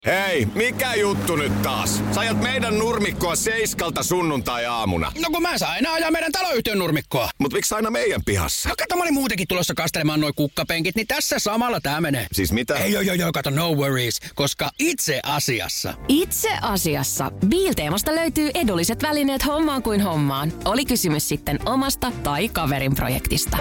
Hei, mikä juttu nyt taas? Sä ajat meidän nurmikkoa 7 sunnuntai-aamuna. No kun mä saan aina ajaa meidän taloyhtiön nurmikkoa. Mut miksi aina meidän pihassa? No kato, mä olin muutenkin tulossa kastelemaan noi kukkapenkit, niin tässä samalla tää menee. Siis mitä? Ei, kato, no worries, koska itse asiassa. Itse asiassa. Biilteemasta löytyy edulliset välineet hommaan kuin hommaan. Oli kysymys sitten omasta tai kaverin projektista.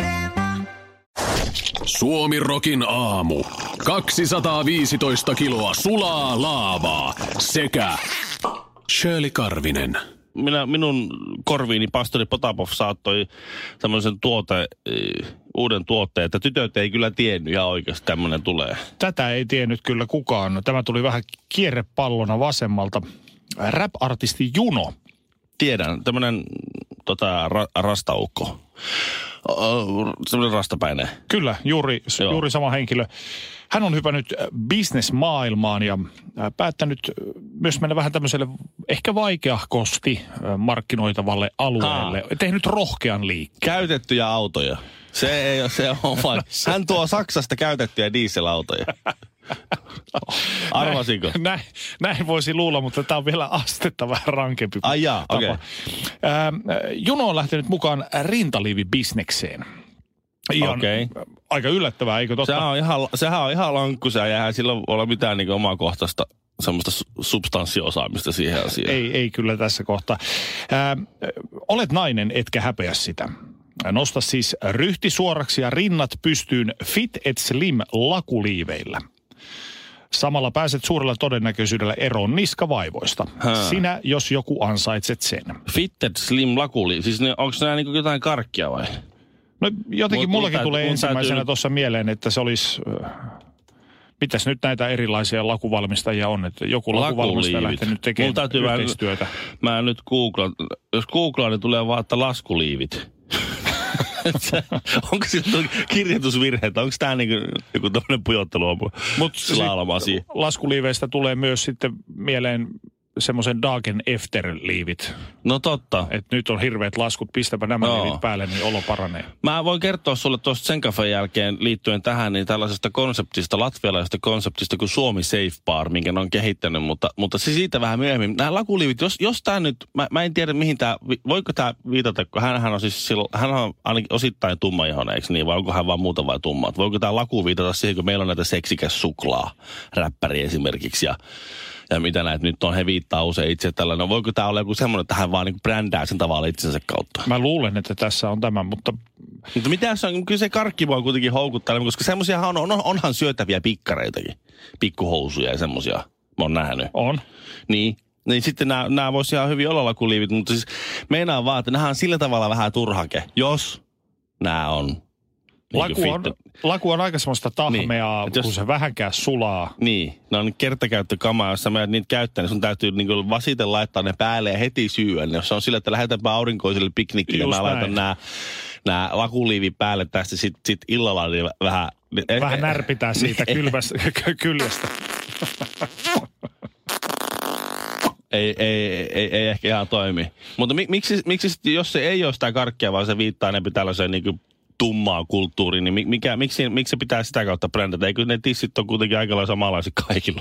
Suomi Rokin aamu. 215 kiloa sulaa laavaa sekä Shirley Karvinen. Minun korviini pastori Potapov saattoi tämmöisen uuden tuotteen, että tytöt ei kyllä tiennyt ihan oikeasti tämmöinen tulee. Tätä ei tiennyt kyllä kukaan. Tämä tuli vähän kierrepallona vasemmalta. Rap-artisti Juno. Tiedän, tämmöinen rastaukko. Semmoinen rastapäinen. Kyllä, juuri sama henkilö. Hän on hypännyt bisnesmaailmaan ja päättänyt myös mennä vähän tämmöiselle ehkä vaikeahkosti markkinoitavalle alueelle. Tehnyt rohkean liikkeen. Käytettyjä autoja. Se on vain. Hän tuo Saksasta käytettyjä dieselautoja. Arvasinko? Näin voisi luulla, mutta tämä on vielä astetta vähän rankempi. Ai jaa, okei. Okay. Juno on lähtenyt mukaan rintaliivibisnekseen. Okei. Aika yllättävää, eikö totta? Sehän on ihan lankkusia ja eihän sillä ole mitään niin omakohtaista semmoista substanssiosaamista siihen asiaan. Ei kyllä tässä kohtaa. Olet nainen, etkä häpeä sitä. Nosta siis ryhti suoraksi ja rinnat pystyyn Fit et Slim lakuliiveillä. Samalla pääset suurella todennäköisyydellä eroon niskavaivoista. Sinä, jos joku ansaitset sen. Fit et Slim lakuliivi, siis onko nämä niin jotain karkkia vai? No jotenkin mullakin tulee ensimmäisenä tuossa mieleen, että se olisi... Mitäs nyt näitä erilaisia lakuvalmistajia on, että joku lakuvalmistaja lähtenyt tekemään yhteistyötä. Mä nyt googlaan. Jos googlaan, niin tulee vaan, että laskuliivit. Onko siinä kirjoitusvirhe, onko tämä niin joku tämmöinen pujottelu? Mutta laskuliiveistä tulee myös sitten mieleen semmoisen Dagen Efter-liivit. No totta. Että nyt on hirveät laskut, pistäpä nämä liivit päälle, niin olo paranee. Mä voin kertoa sulle tuosta Zen-Cafén jälkeen liittyen tähän, niin tällaisesta konseptista, latvialaisesta konseptista kuin Suomi Safe Bar, minkä ne on kehittänyt, mutta se siitä vähän myöhemmin. Nämä lakuliivit, jos tämä nyt, mä en tiedä mihin tämä, voiko tämä viitata, kun hän on siis silloin, hän on ainakin osittain tummaihoinen, eikö niin, vai onko hän vaan muuta vai tumma? Voiko tämä laku viitata siihen, kun meillä on näitä seksikäs suklaa, räppäri esimerkiksi, ja mitä näitä nyt on, he viittaa usein itse tällainen. No voiko tämä olla joku semmoinen, että hän vaan niin brändää sen tavalla itsensä kautta? Mä luulen, että tässä on tämä, mutta mitä jos on, kyllä se karkki voi kuitenkin houkuttaa, koska semmoisiahan onhan syötäviä pikkareitakin, pikkuhousuja ja semmoisia, mä oon nähnyt. On. Niin sitten nämä voisi ihan hyvin olla lakuliivit, mutta siis meinaan vaan, että nämä on sillä tavalla vähän turhake, jos nämä on. Laku on aika semmoista tahmeaa, niin, kun se vähänkään sulaa. Niin, ne on kertakäyttökamaa, jos sä menet niitä käyttää, niin sun täytyy niin vasiten laittaa ne päälle ja heti syödä. Jos on sillä, että lähdetäänpä aurinkoiselle piknikille, mä laitan nämä lakuliivit päälle tästä sit illalla, niin vähän... Vähän närpitään siitä kyljestä. Ei ehkä ihan toimi. Mutta miksi jos se ei ole sitä karkkia, vaan se viittaa enemmän tällaiseen niin tummaa kulttuuriin, niin miksi se pitää sitä kautta brändätä? Eikö ne tissit on kuitenkin aika lailla samanlaisia kaikilla?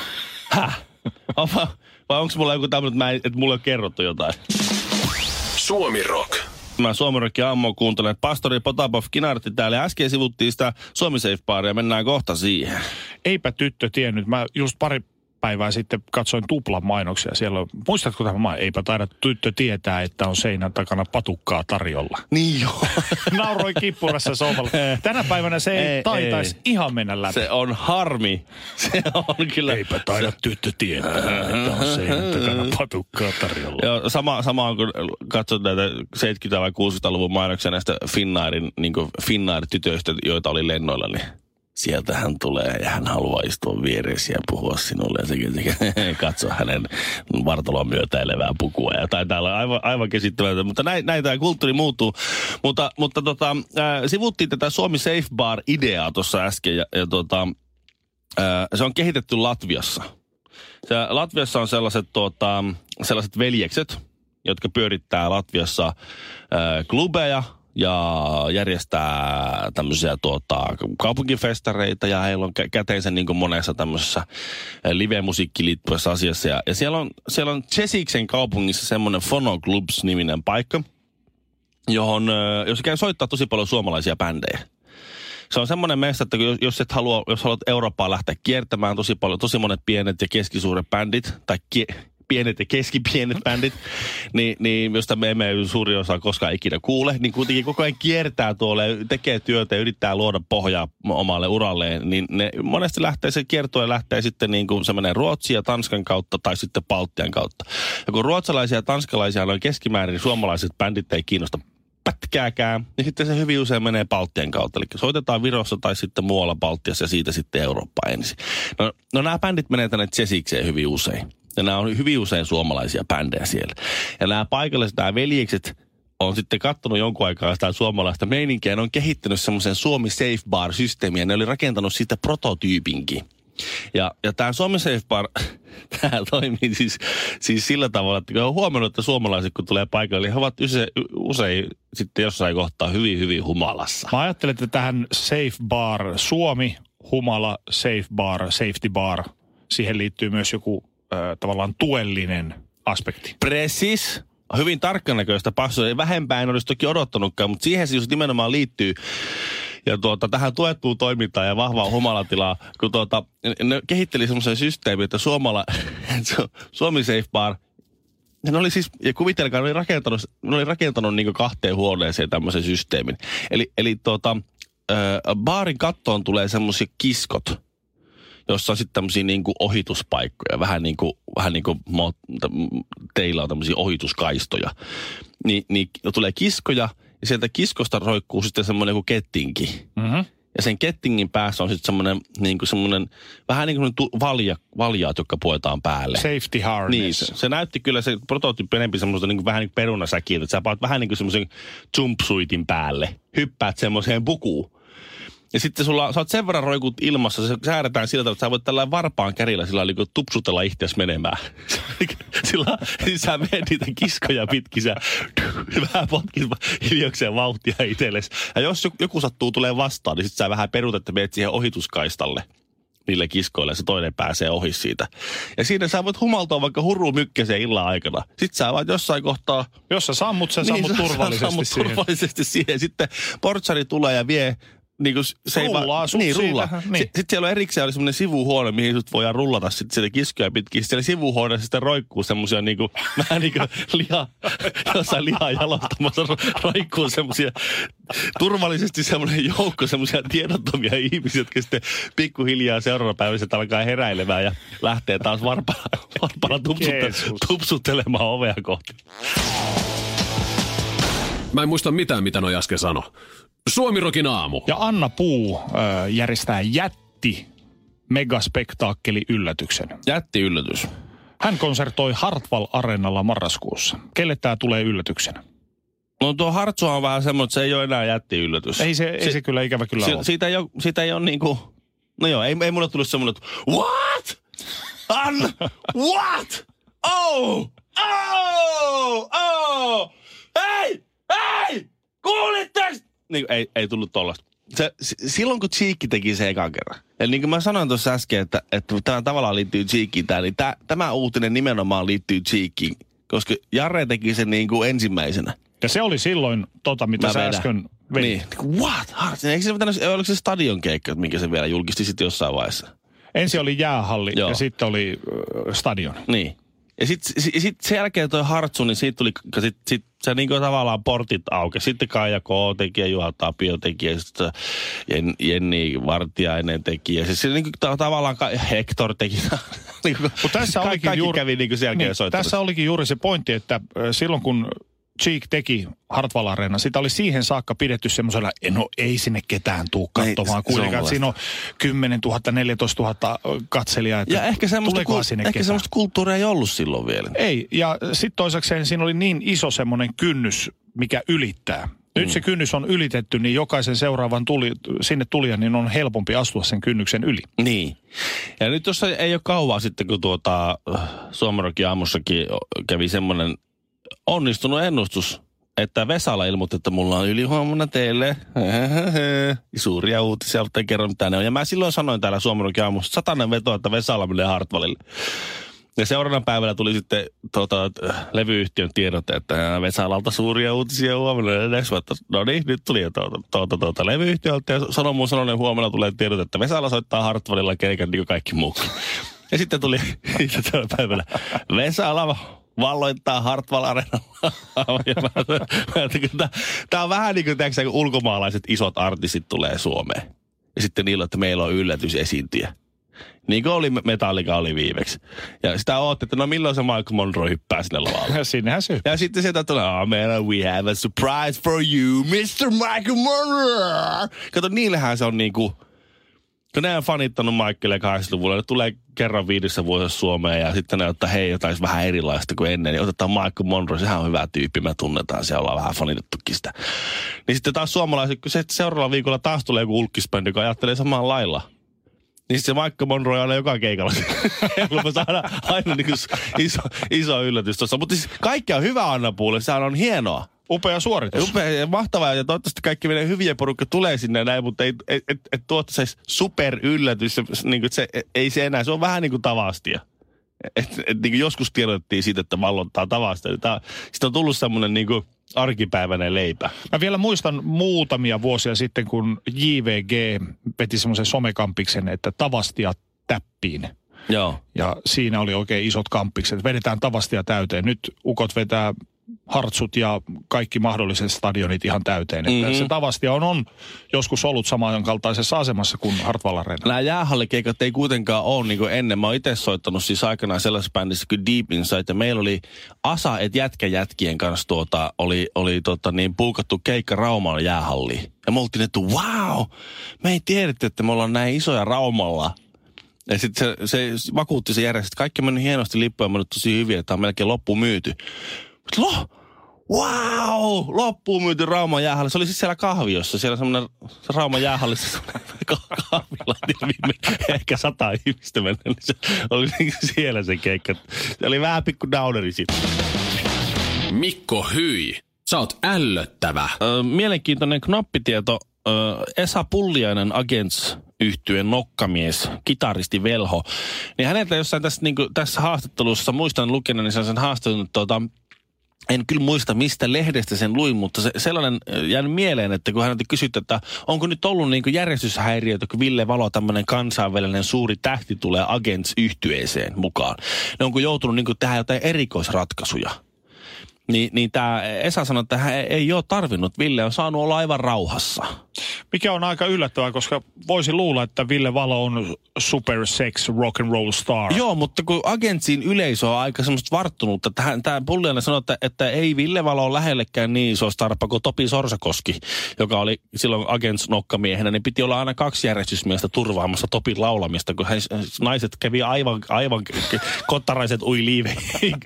Vai onko mulla joku tämmöinen, että mulle on kerrottu jotain? Suomi Rock. Mä Suomi Rockin aamuun kuuntelen, että pastori Potapov kinartti täällä. Äsken sivuttiin sitä Suomi Safe Baria, mennään kohta siihen. Eipä tyttö tiennyt. Mä just pari päivää sitten katsoin tuplan mainoksia. Siellä on, muistatko tämä eipä taida tyttö tietää, että on seinän takana patukkaa tarjolla. Niin joo. Nauroin kippurassa sohvalla. Tänä päivänä se ei taitaisi ihan mennä läpi. Se on harmi. Se on kyllä. Eipä taida tyttö tietää, että on seinän takana patukkaa tarjolla. Joo, sama on kun katsot näitä 70- vai 60-luvun mainoksia näistä Finnair-tytöistä, joita oli lennoilla, niin sieltä hän tulee ja hän haluaa istua vieressä ja puhua sinulle ja sekin katso hänen vartalon myötäilevää pukua. Ja taitaa olla aivan käsittämätöntä, mutta näin tämä kulttuuri muuttuu. Mutta sivuttiin tätä Suomi Safe Bar-ideaa tuossa äsken ja se on kehitetty Latviassa. Latviassa on sellaiset veljekset, jotka pyörittää Latviassa klubeja ja järjestää tämmöisiä kaupunkifestareita ja heillä on käteensä niin kuin monessa tämmöisessä live-musiikkiin liittyvässä asiassa. Ja siellä on Chesiksen kaupungissa semmoinen Phono Clubs-niminen paikka, jos käy soittaa tosi paljon suomalaisia bändejä. Se on semmoinen mesta, että jos haluat Eurooppaa lähteä kiertämään tosi monet pienet ja keskisuuret bändit, tai pienet ja keskipienet bändit, niin josta me emme suuri osa koskaan ikinä kuule, niin kuitenkin koko ajan kiertää tuolle, tekee työtä ja yrittää luoda pohjaa omalle uralleen, niin ne monesti se kiertue lähtee sitten niin kuin se menee Ruotsin ja Tanskan kautta tai sitten Baltian kautta. Ja kun ruotsalaisia ja tanskalaisia noin keskimäärin suomalaiset bändit ei kiinnosta pätkääkään, niin sitten se hyvin usein menee Baltian kautta. Eli soitetaan Virossa tai sitten muualla Baltiassa ja siitä sitten Eurooppaan ensin. No nämä bändit menee tänne Chesikseen hyvin usein. Ja nämä on hyvin usein suomalaisia bändejä siellä. Ja nämä paikalliset, nämä veljekset on sitten katsonut jonkun aikaa sitä suomalaista meininkiä. Ja ne on kehittänyt semmoisen Suomi Safe Bar-systeemiä. Ne oli rakentanut siitä prototyypinkin. Ja tämä Suomi Safe Bar, tämä toimii siis sillä tavalla, että on huomannut, että suomalaiset kun tulee paikalle, niin he ovat usein sitten jossain kohtaa hyvin, hyvin humalassa. Mä ajattelen, että tähän Safe Bar, Suomi, humala, Safe Bar, Safety Bar, siihen liittyy myös joku tavallaan tuellinen aspekti. Precis. Hyvin tarkkanäköistä passua. Ei vähempää en olisi toki odottanutkaan, mutta siihen se just nimenomaan liittyy. Ja tähän tuettuun toimintaan ja vahvaan humalatilaa, kun ne kehitteli semmoisen systeemin, että Suomi Safe Bar, ne oli siis, ja kuvitelkaa, ne oli rakentanut niin kuin 2 huoneeseen tämmöisen systeemin. Eli baarin kattoon tulee semmoisia kiskot, jossa on sitten tämmöisiä niin kuin ohituspaikkoja, vähän niin kuin teillä on tämmöisiä ohituskaistoja. Niin tulee kiskoja, ja sieltä kiskosta roikkuu sitten semmoinen kuin kettinki. Mm-hmm. Ja sen kettingin päässä on sitten semmoinen vähän niin kuin valjaat, jotka puetaan päälle. Safety harness. Niin, se näytti kyllä se prototyyppi enempi semmoista niin kuin vähän niin kuin perunasäkiltä. Sä paat vähän niin kuin semmoisen jumpsuitin päälle. Hyppäät semmoiseen pukuun. Ja sitten sä oot sen verran roikut ilmassa, se säädetään sillä tavalla, että sä voit tällä varpaan kärillä sillä niin kuin tupsutella itseäsi menemään. Sillä sä menet niitä kiskoja pitkin, sä vähän potkit hiljakseen vauhtia itsellesi. Ja jos joku sattuu tulee vastaan, niin sit sä vähän perut, että menet siihen ohituskaistalle niille kiskoille ja se toinen pääsee ohi siitä. Ja siinä sä voit humaltaa vaikka hurumykkäseen illan aikana. Sitten sä vaan jossain kohtaa... Jos sä sammut, sä sammut turvallisesti siihen. Sitten portsari tulee ja vie... Niin kuin se rullaa niin. Sitten siellä on erikseen semmoinen sivuhuone, mihin sut voidaan rullata sitten sieltä kiskoja pitkin. Siellä sivuhuoneessa sitten roikkuu semmoisia niinku, vähän niin kuin jossain lihaa jalostamassa roikkuu semmoisia, turvallisesti semmoinen joukko semmoisia tiedottomia ihmisiä, jotka sitten pikkuhiljaa seuraavana päivänä alkaa heräilemään ja lähtee taas varpana tupsuttelemaan ovea kohti. Mä en muista mitään, mitä noi äsken sanoi. Suomirokin aamu. Ja Anna Puu järjestää megaspektaakkeli-yllätyksen. Jätti-yllätys. Hän konsertoi Hartwall Areenalla marraskuussa. Kelle tää tulee yllätyksenä? No tuo Hartsu on vähän semmoinen, että se ei ole enää jätti-yllätys. Ei se kyllä ikävä kyllä ole. Siitä ei ole niinku... No joo, ei mulle tullut semmoinen, että what? Anna, what? Oh! Hei! Kuulitteko? Niin, ei tullut tollaista. Silloin kun Cheekki teki se ekan kerran. Ja niin kuin mä sanoin tuossa äsken, että tämä tavallaan liittyy Cheekkiin, niin tämä uutinen nimenomaan liittyy Cheekkiin. Koska Jare teki sen niin kuin ensimmäisenä. Ja se oli silloin mitä sä äsken vedit. Niin. What? Oliko se stadionkeikka, minkä se vielä julkisti sitten jossain vaiheessa? Ensin oli jäähalli ja sitten oli stadion. Niin. Ja sit sen jälkeen toi Hartsu, niin siitä tuli, sit se niinku tavallaan portit auki. Sitten Kaija K. teki ja Juha Tapio teki ja sitten Jenni Vartiainen teki. Ja siis niinku tavallaan Hector teki. Mutta tässä kävi niinku sen jälkeen soittamassa. Tässä olikin juuri se pointti, että silloin kun Cheek teki Hartwall Areena, sitä oli siihen saakka pidetty semmoisella, ei sinne ketään tuu katsomaan. Kuitenkaan siinä on 10 000, 14 000 katselijaa. Ja ehkä semmoista kulttuuria ei ollut silloin vielä. Ei, ja sitten toisekseen siinä oli niin iso semmoinen kynnys, mikä ylittää. Nyt se kynnys on ylitetty, niin jokaisen seuraavan sinne tulijan, niin on helpompi astua sen kynnyksen yli. Niin. Ja nyt tuossa ei ole kauaa sitten, kun Suomirokin aamussakin kävi semmoinen onnistunut ennustus, että Vesala ilmoitti, että mulla on ylihuomenna teille suuria uutisia, mutta kerro mitä ne on. Ja mä silloin sanoin täällä Suomen Rokin aamussa, 100 veto, että Vesala menee Hartwallille. Ja seuraavana päivänä tuli sitten levyyhtiön tiedote, että Vesalalta suuria uutisia huomenna. No niin, nyt tuli jo levyyhtiöltä ja sanoi mun sanoinen huomenna tulee tiedote, että Vesala soittaa Hartwallilla keikan niin kuin kaikki muukin. Ja sitten tuli päivänä Vesala valloittaa Hartwall Arenalla. Tämä on vähän niin kuin kun ulkomaalaiset isot artistit tulee Suomeen. Ja sitten niillä, että meillä on yllätysesiintyjä. Niin kuin oli Metallica oli viimeksi. Ja sitä ootti, että no milloin se Michael Monroe hyppää sinne lavalle. Ja sinnehän se hyppää. Ja sitten sieltä tulee, man, we have a surprise for you, Mr. Michael Monroe. Kato, niillähän se on niinku, kun ne on fanittanut Michaelia 80-luvulla, ne tulee kerran 5 vuodessa Suomeen ja sitten ne ottaa, hei, jotain vähän erilaista kuin ennen. Niin otetaan Michael Monroe, sehän on hyvä tyyppi, me tunnetaan, se ollaan vähän fanitettukin sitä. Niin sitten taas suomalaiset, kun se seuraavalla viikolla taas tulee joku ulkkisbändi, joka ajattelee samaan lailla. Niin se Michael Monroe aina joka keikalla. Helppo saada aina niin iso yllätys tuossa. Mutta siis kaikki on hyvä Anna Puulle, sehän on hienoa. Upea suoritus. Upea ja mahtavaa ja toivottavasti kaikki meidän hyviä porukka tulee sinne näin, mutta ei tuottaisi super yllätys. Niin kuin se, ei se enää, se on vähän niin kuin Tavastia. Niin kuin joskus tiedottiin siitä, että vallottaa Tavastia. Sitten on tullut semmoinen niin kuin arkipäiväinen leipä. Mä vielä muistan muutamia vuosia sitten, kun JVG veti semmoisen somekampiksen, että Tavastia täppiin. Joo. Ja siinä oli oikein isot kampikset. Vedetään Tavastia täyteen. Nyt ukot vetää Hartsut ja kaikki mahdolliset stadionit ihan täyteen. Että se Tavastia on joskus ollut samankaltaisessa asemassa kuin Hartwall Arena. Nämä jäähallikeikat ei kuitenkaan ole niin kuin ennen. Mä oon itse soittanut siis aikanaan sellaisessa bändissä kuin Deep Inside. Ja meillä oli Asa et jätkäjätkien kanssa oli puukattu keikka Rauman jäähalliin. Ja me oltiin, että wow, me ei tiedetty, että me ollaan näin isoja Raumalla. Ja sitten se vakuutti se järjestö, että kaikki on mennyt hienosti, lippuja on mennyt tosi hyviä, että on melkein loppuun myyty. Wow! Loppuun myyty Rauman jäähalli. Se oli siis siellä kahviossa. Siellä semmoinen Rauman jäähallissa semmoinen kahvila. Ehkä 100 ihmistä mennä. Niin se oli siellä se keikka. Se oli vähän pikku downeri sitten. Mikko Hyi, sä oot ällöttävä. Mielenkiintoinen knoppitieto. Esa Pulliainen Agents-yhtyeen nokkamies, kitaristi velho. Niin häneltä jossain tässä haastattelussa, muistan lukeneeni sen haastattelun, en kyllä muista, mistä lehdestä sen luin, mutta sellainen jäänyt mieleen, että kun häneltä kysyttiin, että onko nyt ollut niin kuin järjestyshäiriöitä, kun Ville Valo, tämmöinen kansainvälinen suuri tähti, tulee Agents-yhtyeeseen mukaan. Ne onko joutunut niin kuin tehdä jotain erikoisratkaisuja. Niin tämä Esa sanoi, että hän ei ole tarvinnut. Ville on saanut olla aivan rauhassa. Mikä on aika yllättävää, koska voisi luulla, että Ville Valo on super sex rock and roll star. Joo, mutta kun Agentsin yleisö on aika semmoista varttunutta, että tämä Pulliainen sanoi, että ei Ville Valo ole lähellekään niin iso starpa kuin Topi Sorsakoski, joka oli silloin Agents-nokkamiehenä, niin piti olla aina 2 järjestysmiestä turvaamassa Topin laulamista, kun naiset kävi aivan kottaraiset ui liiveen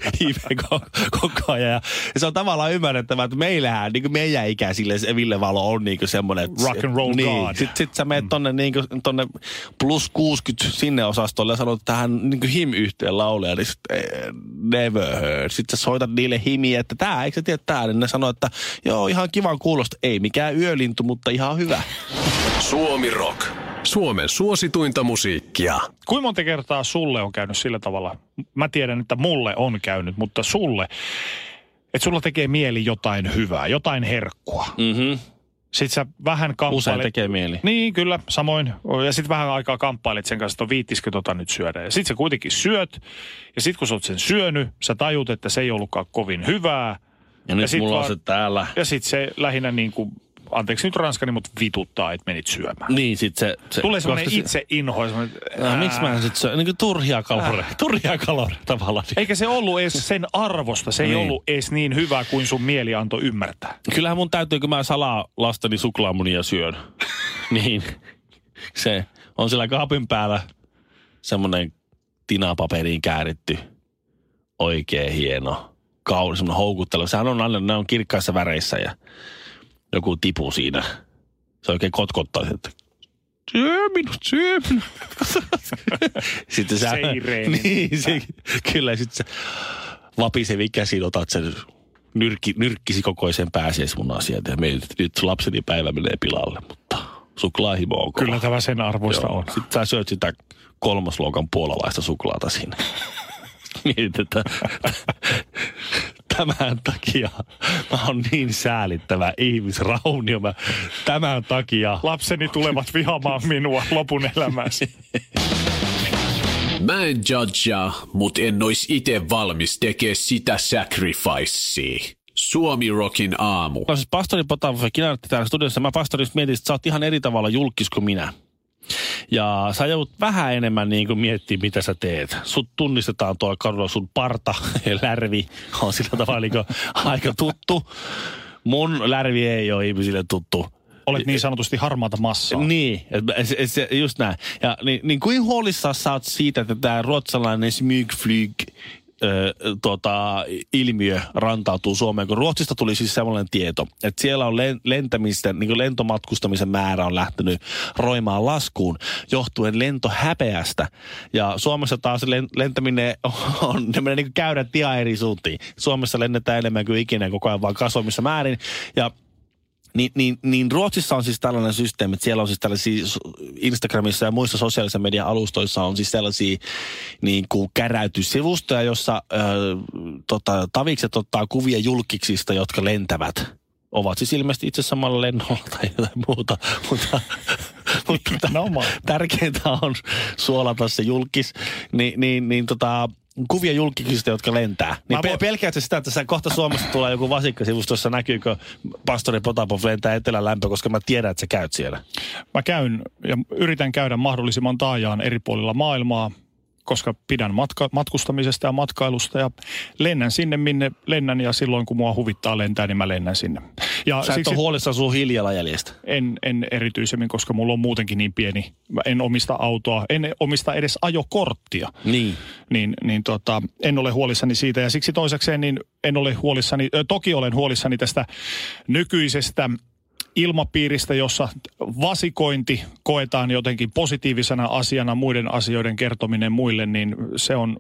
koko ajan. Ja se on tavallaan ymmärrettävää, että meillähän, niin kuin meidän ikäisille se Ville Valo on niin kuin semmoinen rock and roll god. Sitten sä menet tonne plus 60 sinne osastolle ja sanot tähän niin kuin him-yhteen lauleja, niin never heard. Sitten sä soitat niille himiä, että eikö sä tiedä tää? Niin ne sanoo, että joo, ihan kivan kuulosta. Ei mikään yölintu, mutta ihan hyvä. Suomi Rock. Suomen suosituinta musiikkia. Kuinka monta kertaa sulle on käynyt sillä tavalla? Mä tiedän, että mulle on käynyt, mutta sulle, että sulla tekee mieli jotain hyvää, jotain herkkua. Mhm. Sitten sä vähän kamppailet. Usein tekee mieli. Niin, kyllä, samoin. Ja sitten vähän aikaa kamppailet sen kanssa, että viittisikö nyt syödä. Ja sitten sä kuitenkin syöt. Ja sitten kun sä oot sen syönyt, sä tajut, että se ei ollutkaan kovin hyvää. Ja nyt mulla on se täällä. Ja sitten se lähinnä niin kuin, anteeksi nyt ranskani, mutta vituttaa, että menit syömään. Niin, sitten se tulee semmoinen itse inho. Miksi mä en sitten syö? Niin kuin turhia kaloreja tavallaan. Eikä se ollut edes sen arvosta. Se ei ollut edes niin hyvä kuin sun mieli antoi ymmärtää. Kyllähän mun täytyy, kun mä salaa lastani suklaamunia syön. Niin, se on siellä kaapin päällä semmoinen tinapaperiin kääritty, oikein hieno, kaunis, semmoinen houkuttelu. Sehän on aina, ne on kirkkaissa väreissä ja joku tipu siinä. Se oikein kotkottaa, että syö minut. Sitten sä... Seireeni. Niin, kyllä. Sitten sä vapisevi käsin otat sen nyrkkisi kokoisen pääsiäismun asiat ja nyt lapseni päivä menee pilalle, mutta suklaahimo on kova. Kyllä tämä sen arvoista on. Sitten sä syöt sitä 3. luokan puolalaista suklaata siinä. Mietit, että tämän takia mä oon niin säälittävä ihmisraunio. Tämän takia lapseni tulevat vihaamaan minua lopun elämäsi. Mä en judgea, mut en ois ite valmis tekee sitä sacrificea. Suomi Rockin aamu. No siis pastori Potapov ja Kinartti täällä studiossa. Mä pastorista mietin, että sä oot ihan eri tavalla julkis kuin minä. Ja sä joudut vähän enemmän niin kuin miettimään, mitä sä teet. Sut tunnistetaan tuolla kadulla, sun parta ja lärvi on sillä tavalla niin aika tuttu. Mun lärvi ei ole ihmisille tuttu. Olet niin sanotusti harmaata massaa. Niin, just näin. Ja niin kuin huolissaan sä oot siitä, että tämä ruotsalainen smygflyg ilmiö rantautuu Suomeen, kun Ruotsista tuli siis sellainen tieto, että siellä on lentämisten, niin kuin lentomatkustamisen määrä on lähtenyt roimaan laskuun johtuen lentohäpeästä. Ja Suomessa taas lentäminen on menee niin kuin käydä ihan eri suuntiin. Suomessa lennetään enemmän kuin ikinä koko ajan vaan kasvamissa määrin. Ja Niin Ruotsissa on siis tällainen systeemi, että siellä on siis tällaisia Instagramissa ja muissa sosiaalisen median alustoissa on siis sellaisia niin kuin käräytyssivustoja, jossa tavikset ottaa kuvia julkiksista, jotka lentävät. Ovat siis ilmeisesti itse samalla lennolla tai jotain muuta, mutta tärkeintä on suolata se julkis, kuvia julkisista, jotka lentää. Niin pelkäätkö sitä, että kohta Suomessa tulee joku vasikkasivusto, jossa näkyykö pastori Potapov lentää etelän lämpö, koska mä tiedän, että sä käyt siellä. Mä käyn ja yritän käydä mahdollisimman taajaan eri puolilla maailmaa, koska pidän matkustamisesta ja matkailusta ja lennän sinne, minne lennän ja silloin, kun mua huvittaa lentää, niin mä lennän sinne. Ja sä et ole huolissaan sun hiilijalanjäljestä? En erityisemmin, koska mulla on muutenkin niin pieni. En omista autoa, en omista edes ajokorttia. Niin. En ole huolissani siitä ja siksi toisekseen niin en ole huolissani, toki olen huolissani tästä nykyisestä ilmapiiristä, jossa vasikointi koetaan jotenkin positiivisena asiana, muiden asioiden kertominen muille, niin se on,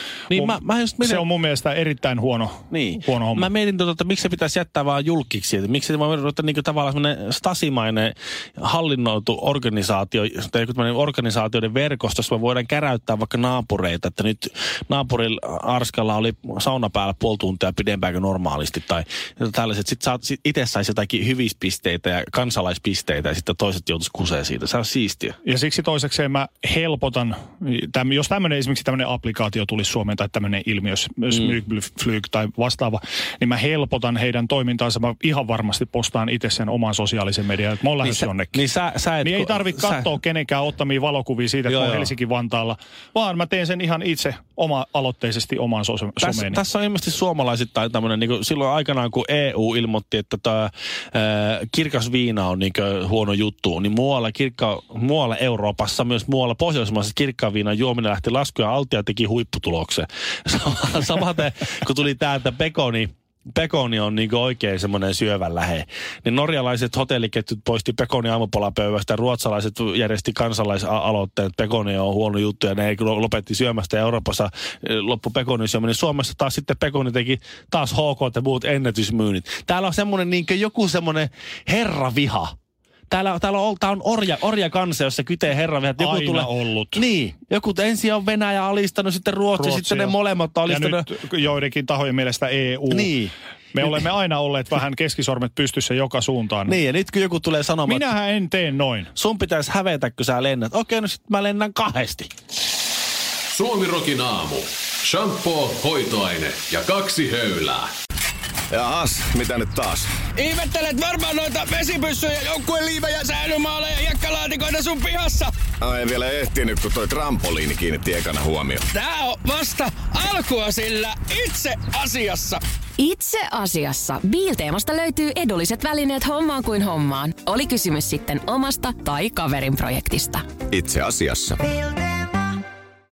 se on mun mielestä erittäin huono homma. Mä mietin, että miksi se pitäisi jättää vaan julkiksi, että miksi se voi olla niin tavallaan semmoinen stasimainen hallinnoitu organisaatio, tai joku organisaatioiden verkosto, jossa me voidaan käräyttää vaikka naapureita, että nyt naapurilla Arskalla oli sauna päällä puoli tuntia pidempään kuin normaalisti, tai tällaiset. Sitten itse saisi jotakin hyvispisteitä ja kansalaispisteitä ja sitten toiset joutuisi kuseen siitä. Se on siistiä. Ja siksi toisekseen mä helpotan, jos esimerkiksi tämmöinen applikaatio tulisi Suomeen tai tämmöinen ilmiö, Smygflyg tai vastaava, niin mä helpotan heidän toimintaansa. Mä ihan varmasti postaan itse sen oman sosiaalisen median, että mä oon lähes jonnekin. Niin ei tarvitse katsoa kenenkään ottamia valokuvia siitä, että on Helsinki-Vantaalla, vaan mä teen sen ihan itse oma-aloitteisesti omaan someeni. Tässä on ilmeisesti suomalaisittain tämmöinen, niin kuin silloin aikanaan kun EU ilmoitti, että tämä kirkas viina on niin huono juttu, niin muualla Euroopassa, myös muualla Pohjoismaissa kirkkaan viinan juominen lähti laskuun ja Altia teki huipputuloksen. Samaten, kun tuli tämä, että pekoni on niin oikein semmoinen syövän lähe. Niin norjalaiset hotelliketjut poisti pekoni aamupalapöydästä ja ruotsalaiset järjesti kansalaisaloitteen, että pekoni on huono juttu ja ne lopetti syömästä ja Euroopassa loppu pekonin syöminen. Suomessa taas sitten pekoni teki taas HK ja muut ennätysmyynnit. Täällä on semmoinen niin joku semmoinen herraviha. Täällä on orja kansa, jossa kytee herraviha. Aina ollut. Niin. Joku ensin on Venäjä alistanut, sitten Ruotsi, sitten ne molemmat on alistanut. Ja nyt joidenkin tahojen mielestä EU. Niin. Me olemme aina olleet vähän keskisormet pystyssä joka suuntaan. Niin, ja nyt kun joku tulee sanomaan, minähän en tee noin. Sun pitäisi hävetä, kun sä lennät. Okei, no sit mä lennän 2. Suomi Rockin aamu. Shampoo, hoitoaine ja 2 höylää. Jahas, mitä nyt taas? Ihmettelet varmaan noita vesipyssyjä, joukkueliivejä, säilymaaleja ja jakkalaatikoita sun pihassa. En vielä ehtinyt, kun toi trampoliini kiinnitti ekana huomioon. Tää on vasta alkua, sillä itse asiassa. Itse asiassa Biilteemasta löytyy edulliset välineet hommaan kuin hommaan. Oli kysymys sitten omasta tai kaverin projektista. Itse asiassa.